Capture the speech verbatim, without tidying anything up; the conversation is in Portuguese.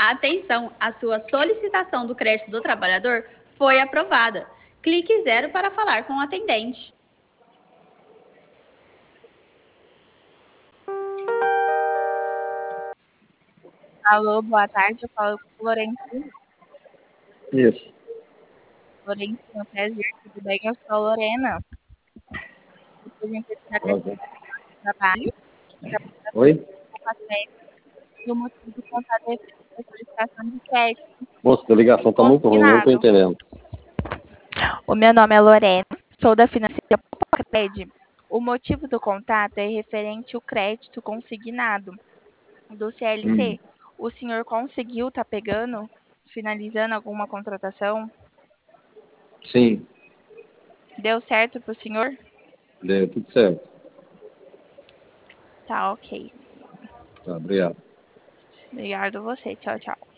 Atenção, a sua solicitação do crédito do trabalhador foi aprovada. Clique zero para falar com o atendente. Alô, boa tarde, eu falo com o Florentino. Isso. Florentino, prazer, tudo bem? Eu sou a Lorena. Depois de investigar a Ok. trabalho, Oi? e o motivo do contrato é a solicitação de crédito Moço, a ligação tá muito ruim, não tô consignado. entendendo. O meu nome é Lorena, sou da Financeira Cred. O motivo do contato é referente ao crédito consignado do C L C. Hum. O senhor conseguiu tá pegando, finalizando alguma contratação? Sim, Deu certo para o senhor? deu tudo certo. Tá, ok. Tá, obrigado. Obrigado a você. Tchau, tchau.